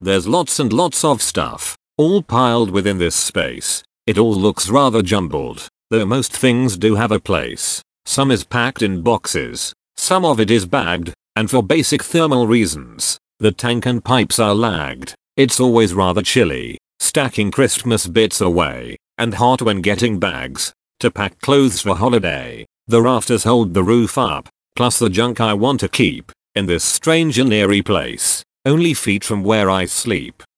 There's lots and lots of stuff, all piled within this space. It all looks rather jumbled, though most things do have a place. Some is packed in boxes, some of it is bagged, and for basic thermal reasons, the tank and pipes are lagged. It's always rather chilly, stacking Christmas bits away, and hot when getting bags to pack clothes for holiday. The rafters hold the roof up, plus the junk I want to keep in this strange and eerie place, only feet from where I sleep.